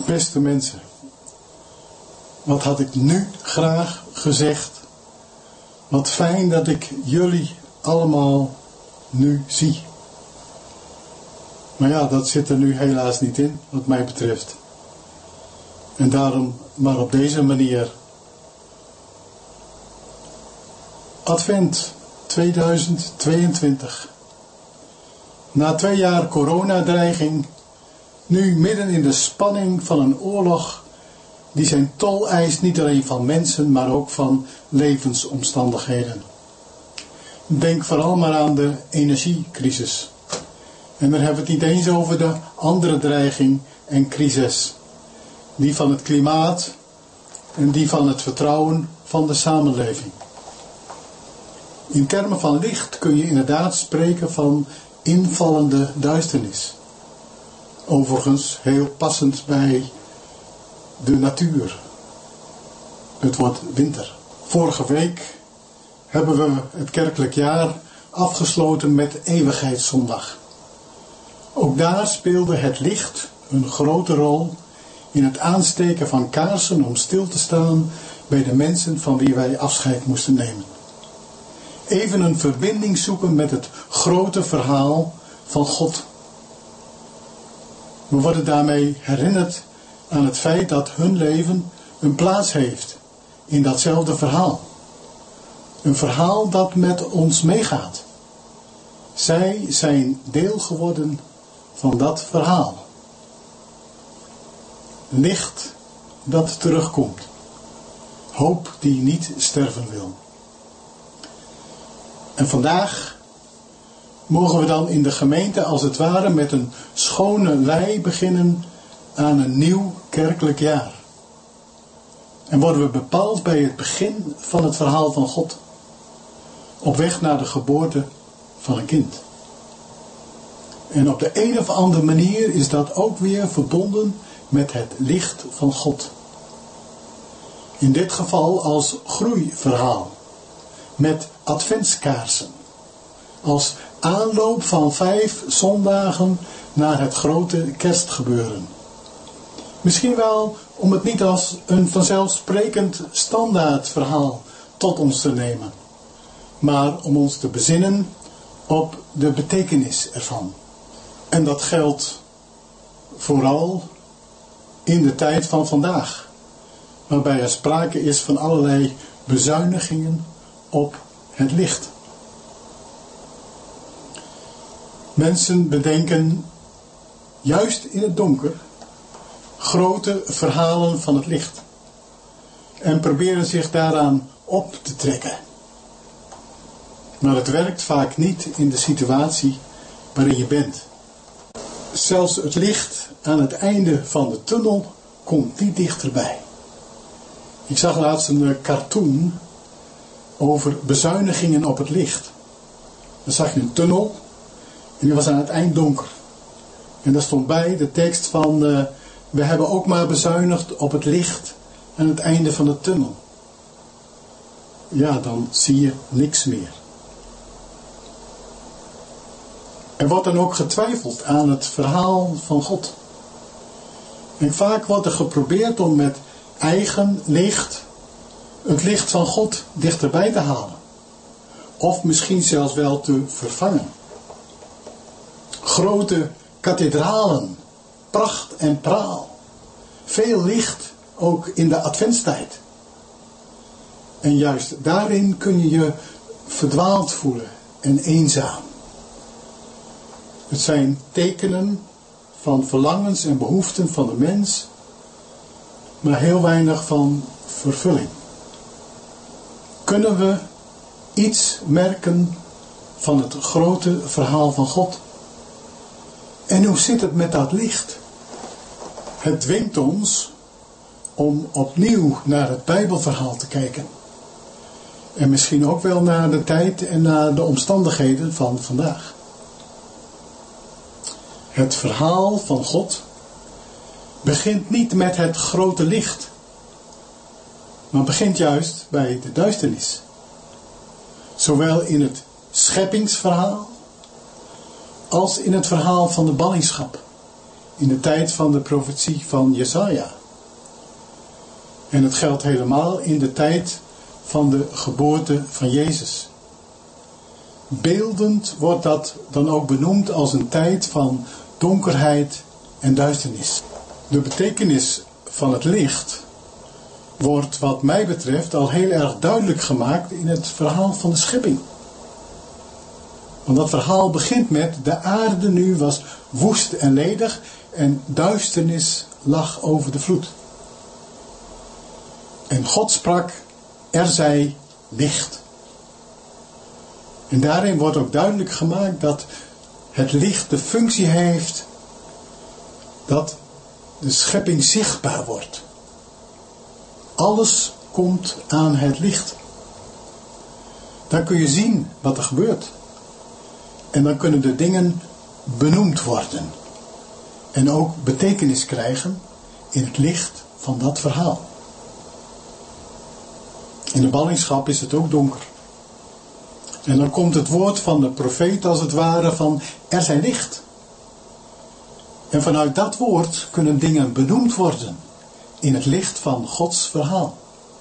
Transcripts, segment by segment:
Beste mensen, wat had ik nu graag gezegd. Wat fijn dat ik jullie allemaal nu zie. Maar ja, dat zit er nu helaas niet in, wat mij betreft. En daarom maar op deze manier. Advent 2022. Na 2 jaar coronadreiging, nu midden in de spanning van een oorlog die zijn tol eist niet alleen van mensen, maar ook van levensomstandigheden. Denk vooral maar aan de energiecrisis. En dan hebben we het niet eens over de andere dreiging en crisis. Die van het klimaat en die van het vertrouwen van de samenleving. In termen van licht kun je inderdaad spreken van invallende duisternis. Overigens heel passend bij de natuur. Het wordt winter. Vorige week hebben we het kerkelijk jaar afgesloten met Eeuwigheidszondag. Ook daar speelde het licht een grote rol in het aansteken van kaarsen om stil te staan bij de mensen van wie wij afscheid moesten nemen. Even een verbinding zoeken met het grote verhaal van God. We worden daarmee herinnerd aan het feit dat hun leven een plaats heeft in datzelfde verhaal. Een verhaal dat met ons meegaat. Zij zijn deel geworden van dat verhaal. Licht dat terugkomt. Hoop die niet sterven wil. En vandaag mogen we dan in de gemeente als het ware met een schone lei beginnen aan een nieuw kerkelijk jaar. En worden we bepaald bij het begin van het verhaal van God. Op weg naar de geboorte van een kind. En op de een of andere manier is dat ook weer verbonden met het licht van God. In dit geval als groeiverhaal. Met adventskaarsen. Als aanloop van 5 zondagen naar het grote kerstgebeuren. Misschien wel om het niet als een vanzelfsprekend standaardverhaal tot ons te nemen. Maar om ons te bezinnen op de betekenis ervan. En dat geldt vooral in de tijd van vandaag. Waarbij er sprake is van allerlei bezuinigingen op het licht. Mensen bedenken juist in het donker grote verhalen van het licht. En proberen zich daaraan op te trekken. Maar het werkt vaak niet in de situatie waarin je bent. Zelfs het licht aan het einde van de tunnel komt niet dichterbij. Ik zag laatst een cartoon over bezuinigingen op het licht. Dan zag je een tunnel en die was aan het eind donker. En daar stond bij de tekst van we hebben ook maar bezuinigd op het licht aan het einde van de tunnel. Ja, dan zie je niks meer. Er wordt dan ook getwijfeld aan het verhaal van God. En vaak wordt er geprobeerd om met eigen licht het licht van God dichterbij te halen. Of misschien zelfs wel te vervangen. Grote kathedralen, pracht en praal. Veel licht, ook in de adventstijd. En juist daarin kun je je verdwaald voelen en eenzaam. Het zijn tekenen van verlangens en behoeften van de mens, maar heel weinig van vervulling. Kunnen we iets merken van het grote verhaal van God? En hoe zit het met dat licht? Het dwingt ons om opnieuw naar het Bijbelverhaal te kijken. En misschien ook wel naar de tijd en naar de omstandigheden van vandaag. Het verhaal van God begint niet met het grote licht, maar begint juist bij de duisternis. Zowel in het scheppingsverhaal als in het verhaal van de ballingschap in de tijd van de profetie van Jesaja. En het geldt helemaal in de tijd van de geboorte van Jezus. Beeldend wordt dat dan ook benoemd als een tijd van donkerheid en duisternis. De betekenis van het licht wordt wat mij betreft al heel erg duidelijk gemaakt in het verhaal van de schepping. Want dat verhaal begint met: de aarde nu was woest en ledig en duisternis lag over de vloed. En God sprak: er zij licht. En daarin wordt ook duidelijk gemaakt dat het licht de functie heeft dat de schepping zichtbaar wordt. Alles komt aan het licht. Dan kun je zien wat er gebeurt. En dan kunnen de dingen benoemd worden. En ook betekenis krijgen in het licht van dat verhaal. In de ballingschap is het ook donker. En dan komt het woord van de profeet als het ware van: er zij licht. En vanuit dat woord kunnen dingen benoemd worden in het licht van Gods verhaal.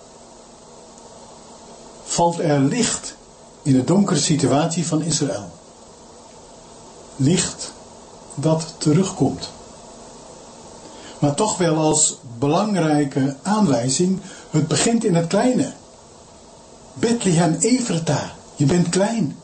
Valt er licht in de donkere situatie van Israël. Licht dat terugkomt. Maar toch wel als belangrijke aanwijzing: het begint in het kleine. Bethlehem Ephrata, je bent klein.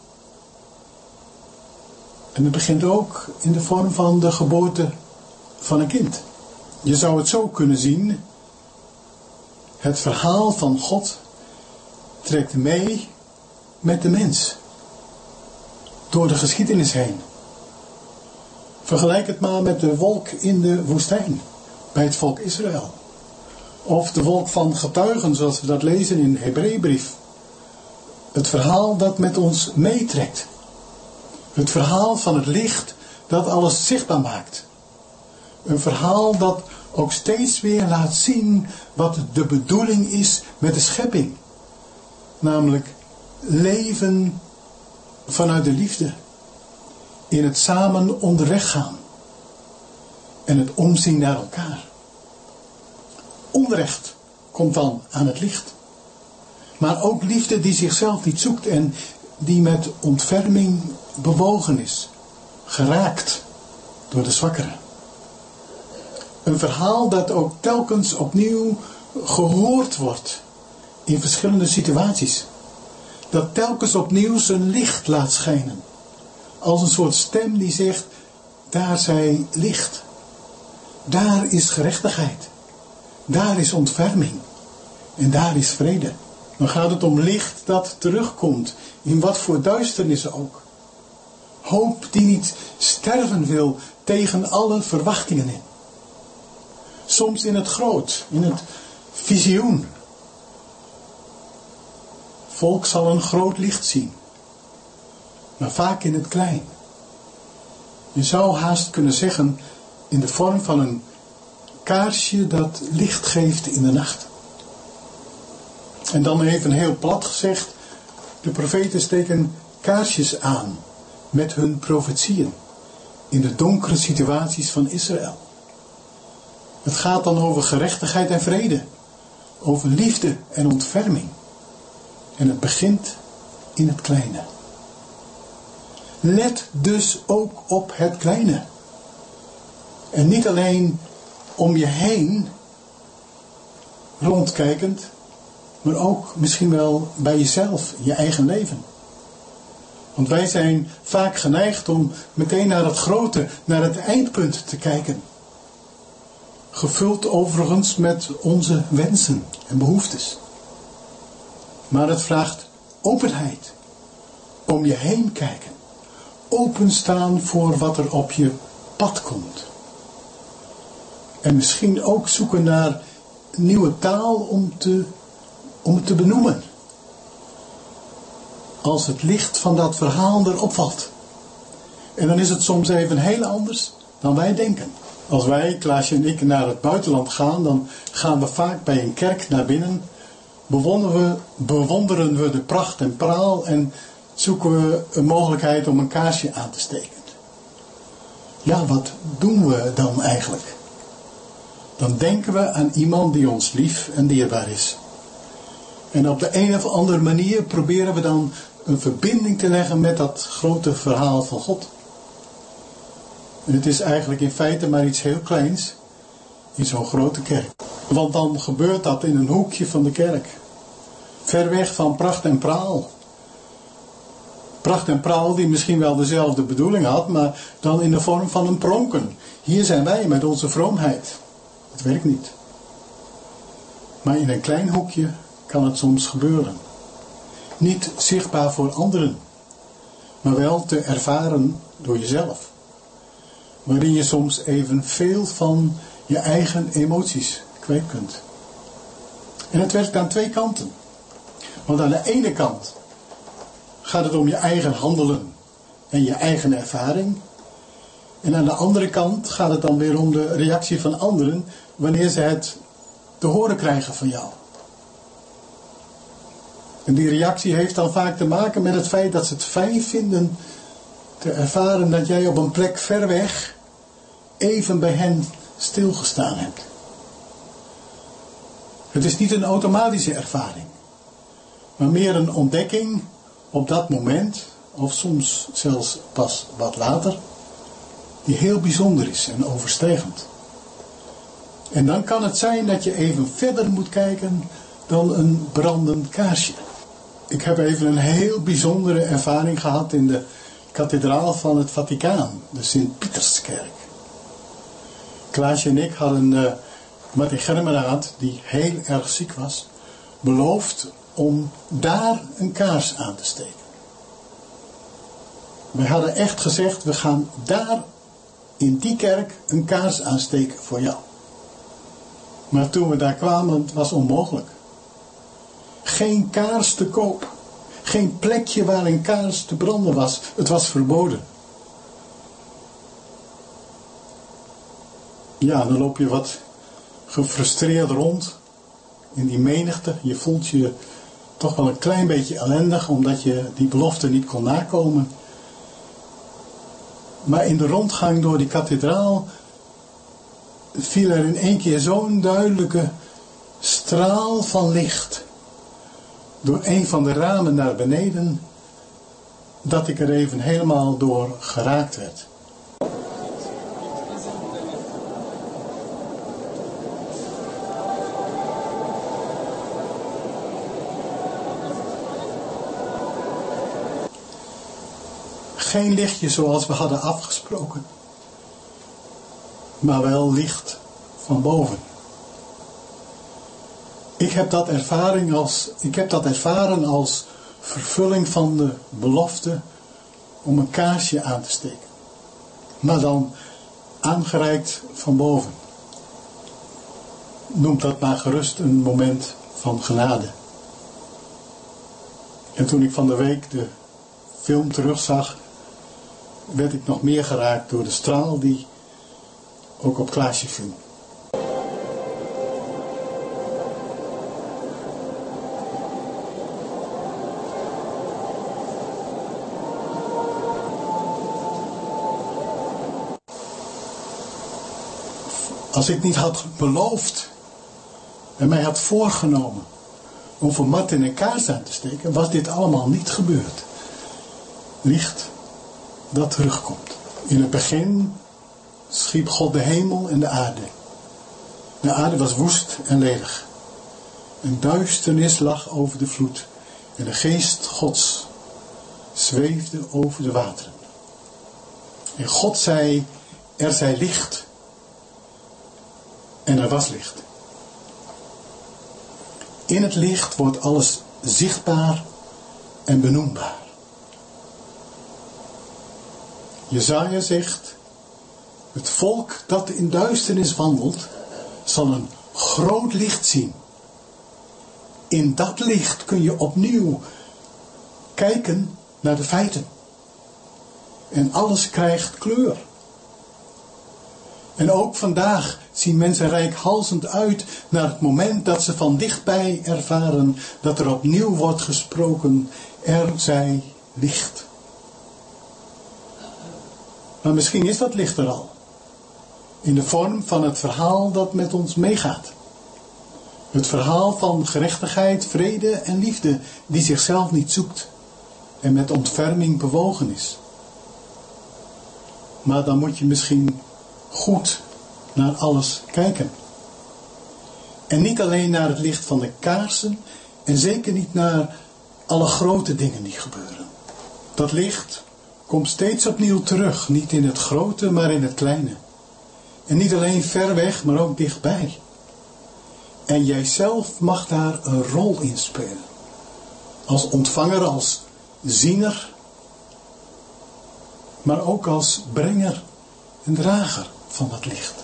En het begint ook in de vorm van de geboorte van een kind. Je zou het zo kunnen zien: het verhaal van God trekt mee met de mens. Door de geschiedenis heen. Vergelijk het maar met de wolk in de woestijn. Bij het volk Israël. Of de wolk van getuigen zoals we dat lezen in Hebreeënbrief. Het verhaal dat met ons meetrekt. Het verhaal van het licht dat alles zichtbaar maakt. Een verhaal dat ook steeds weer laat zien wat de bedoeling is met de schepping. Namelijk leven vanuit de liefde. In het samen onderweg gaan. En het omzien naar elkaar. Onrecht komt dan aan het licht. Maar ook liefde die zichzelf niet zoekt en die met ontferming bewogen is. Geraakt door de zwakkeren. Een verhaal dat ook telkens opnieuw gehoord wordt in verschillende situaties. Dat telkens opnieuw zijn licht laat schijnen. Als een soort stem die zegt: daar zij licht. Daar is gerechtigheid. Daar is ontferming. En daar is vrede. Dan gaat het om licht dat terugkomt. In wat voor duisternissen ook. Hoop die niet sterven wil tegen alle verwachtingen in. Soms in het groot. In het visioen. Volk zal een groot licht zien. Maar vaak in het klein. Je zou haast kunnen zeggen in de vorm van een kaarsje dat licht geeft in de nacht. En dan even heel plat gezegd, de profeten steken kaarsjes aan met hun profetieën in de donkere situaties van Israël. Het gaat dan over gerechtigheid en vrede, over liefde en ontferming. En het begint in het kleine. Let dus ook op het kleine. En niet alleen om je heen rondkijkend, maar ook misschien wel bij jezelf, je eigen leven. Want wij zijn vaak geneigd om meteen naar het grote, naar het eindpunt te kijken. Gevuld overigens met onze wensen en behoeftes. Maar het vraagt openheid. Om je heen kijken. Openstaan voor wat er op je pad komt. En misschien ook zoeken naar nieuwe taal om het te benoemen. Als het licht van dat verhaal erop valt. En dan is het soms even heel anders dan wij denken. Als wij, Klaasje en ik, naar het buitenland gaan, dan gaan we vaak bij een kerk naar binnen. Bewonderen we de pracht en praal en zoeken we een mogelijkheid om een kaarsje aan te steken. Ja, wat doen we dan eigenlijk? Dan denken we aan iemand die ons lief en dierbaar is. En op de een of andere manier proberen we dan een verbinding te leggen met dat grote verhaal van God. En het is eigenlijk in feite maar iets heel kleins in zo'n grote kerk. Want dan gebeurt dat in een hoekje van de kerk. Ver weg van pracht en praal. Pracht en praal die misschien wel dezelfde bedoeling had, maar dan in de vorm van een pronken. Hier zijn wij met onze vroomheid. Het werkt niet. Maar in een klein hoekje kan het soms gebeuren. Niet zichtbaar voor anderen, maar wel te ervaren door jezelf. Waarin je soms even veel van je eigen emoties kwijt kunt. En het werkt aan twee kanten. Want aan de ene kant gaat het om je eigen handelen en je eigen ervaring. En aan de andere kant gaat het dan weer om de reactie van anderen wanneer ze het te horen krijgen van jou. En die reactie heeft dan vaak te maken met het feit dat ze het fijn vinden te ervaren dat jij op een plek ver weg even bij hen stilgestaan hebt. Het is niet een automatische ervaring, maar meer een ontdekking op dat moment, of soms zelfs pas wat later, die heel bijzonder is en overstijgend. En dan kan het zijn dat je even verder moet kijken dan een brandend kaarsje. Ik heb even een heel bijzondere ervaring gehad in de kathedraal van het Vaticaan, de Sint-Pieterskerk. Klaasje en ik hadden Martin Germeraad, die heel erg ziek was, beloofd om daar een kaars aan te steken. Wij hadden echt gezegd, we gaan daar in die kerk een kaars aansteken voor jou. Maar toen we daar kwamen, het was onmogelijk. Geen kaars te koop. Geen plekje waar een kaars te branden was. Het was verboden. Ja, dan loop je wat gefrustreerd rond in die menigte. Je voelt je toch wel een klein beetje ellendig omdat je die belofte niet kon nakomen. Maar in de rondgang door die kathedraal viel er in één keer zo'n duidelijke straal van licht door een van de ramen naar beneden, dat ik er even helemaal door geraakt werd. Geen lichtje zoals we hadden afgesproken, maar wel licht van boven. Ik heb dat ervaren als vervulling van de belofte om een kaarsje aan te steken. Maar dan aangereikt van boven. Noem dat maar gerust een moment van genade. En toen ik van de week de film terugzag, werd ik nog meer geraakt door de straal die ook op Klaasje viel. Als ik niet had beloofd en mij had voorgenomen om voor Martin een kaars aan te steken, was dit allemaal niet gebeurd. Licht dat terugkomt. In het begin schiep God de hemel en de aarde. De aarde was woest en ledig. Een duisternis lag over de vloed en de geest Gods zweefde over de wateren. En God zei, er zij licht. En er was licht. In het licht wordt alles zichtbaar en benoembaar. Jesaja zegt, het volk dat in duisternis wandelt, zal een groot licht zien. In dat licht kun je opnieuw kijken naar de feiten. En alles krijgt kleur. En ook vandaag zien mensen reikhalzend uit naar het moment dat ze van dichtbij ervaren dat er opnieuw wordt gesproken, er zij licht. Maar misschien is dat licht er al. In de vorm van het verhaal dat met ons meegaat. Het verhaal van gerechtigheid, vrede en liefde die zichzelf niet zoekt en met ontferming bewogen is. Maar dan moet je misschien goed naar alles kijken. En niet alleen naar het licht van de kaarsen en zeker niet naar alle grote dingen die gebeuren. Dat licht komt steeds opnieuw terug, niet in het grote maar in het kleine. En niet alleen ver weg, maar ook dichtbij. En jijzelf mag daar een rol in spelen. Als ontvanger, als ziener, maar ook als brenger en drager van dat licht.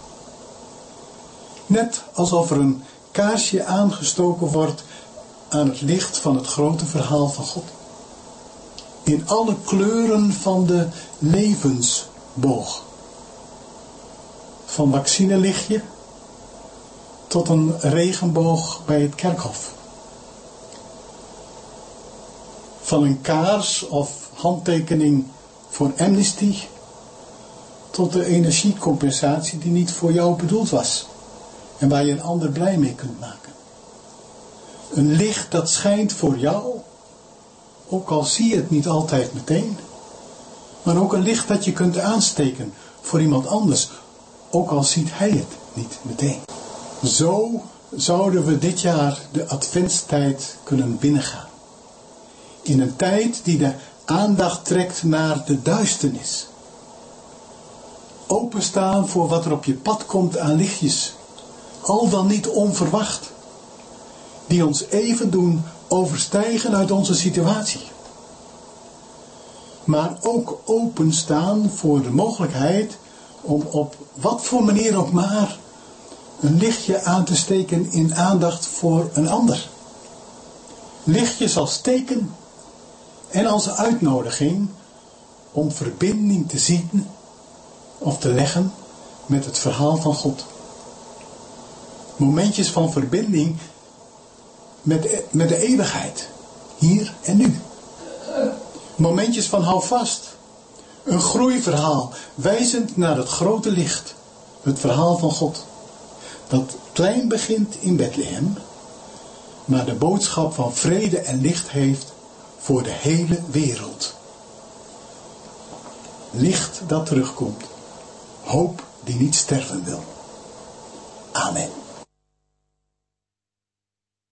Net alsof er een kaarsje aangestoken wordt aan het licht van het grote verhaal van God. In alle kleuren van de levensboog. Van vaccinelichtje tot een regenboog bij het kerkhof. Van een kaars of handtekening voor Amnesty tot de energiecompensatie die niet voor jou bedoeld was en waar je een ander blij mee kunt maken. Een licht dat schijnt voor jou, ook al zie je het niet altijd meteen, maar ook een licht dat je kunt aansteken voor iemand anders, ook al ziet hij het niet meteen. Zo zouden we dit jaar de adventstijd kunnen binnengaan. In een tijd die de aandacht trekt naar de duisternis. Openstaan voor wat er op je pad komt aan lichtjes. Al dan niet onverwacht. Die ons even doen overstijgen uit onze situatie. Maar ook openstaan voor de mogelijkheid om op wat voor manier ook maar een lichtje aan te steken in aandacht voor een ander. Lichtjes als teken en als uitnodiging om verbinding te zien of te leggen met het verhaal van God. Momentjes van verbinding met de eeuwigheid, hier en nu. Momentjes van hou vast. Een groeiverhaal, wijzend naar het grote licht, het verhaal van God. Dat klein begint in Bethlehem, maar de boodschap van vrede en licht heeft voor de hele wereld. Licht dat terugkomt, hoop die niet sterven wil. Amen.